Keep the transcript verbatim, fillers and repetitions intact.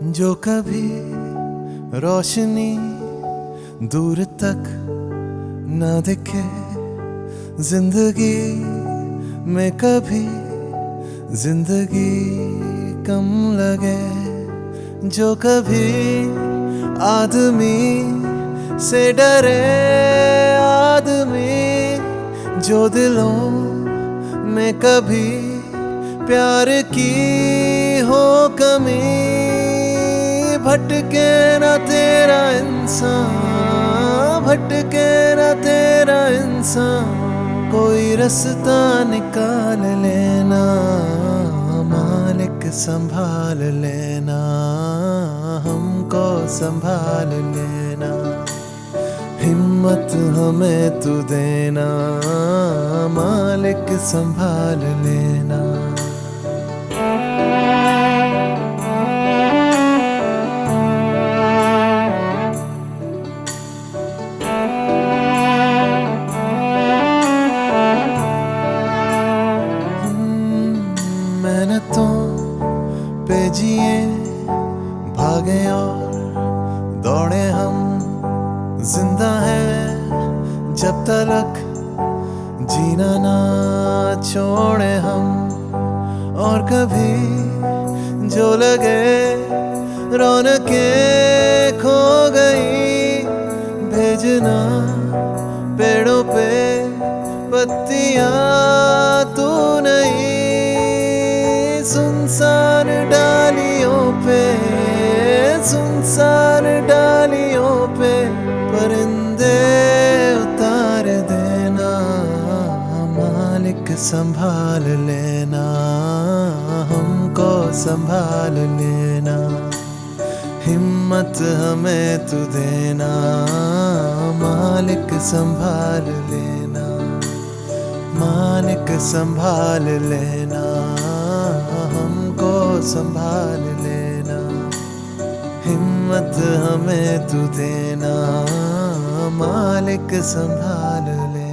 जो कभी रोशनी दूर तक न दिखे, जिंदगी में कभी जिंदगी कम लगे। जो कभी आदमी से डरे आदमी, जो दिलों में कभी प्यार की हो कमी, भटके ना तेरा इंसान, भटके ना तेरा इंसान, कोई रास्ता निकाल लेना, मालिक संभाल लेना, हमको संभाल लेना, हिम्मत हमें तू देना, मालिक संभाल लेना। मेहनतों पे जिए भागे और दौड़े हम, जिंदा है जब तक जीना ना छोड़े हम। और कभी जो लगे रौनकें खो गई, भेजना पेड़ों पे पत्तियां तू नहीं, सुनसान डालियों पे, सुनसान डालियों पे परिंदे उतार देना, मालिक संभाल लेना, हमको संभाल लेना, हिम्मत हमें तू देना, मालिक संभाल लेना, मालिक संभाल लेना, हमको संभाल लेना, हिम्मत हमें तू देना, मालिक संभाल लेना।